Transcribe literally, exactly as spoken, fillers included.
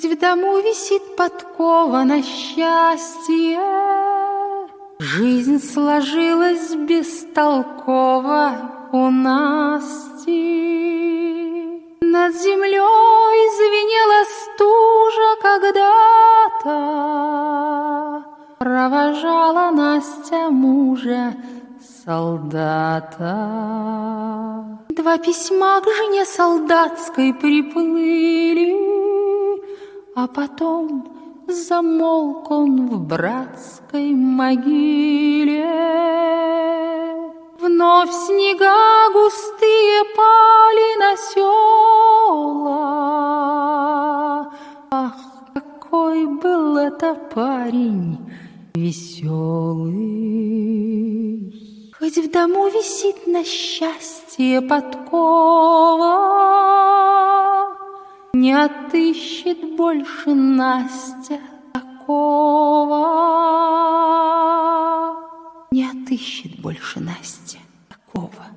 В дому висит подкова на счастье, жизнь сложилась бестолково у Насти. Над землей звенела стужа когда-то, провожала Настя мужа солдата. Два письма к жене солдатской приплыли, а потом замолк он в братской могиле. Вновь снега густые пали на села. Ах, какой был это парень веселый! Хоть в дому висит на счастье подкова, не отыщет больше Настя такого. Не отыщет больше Настя такого.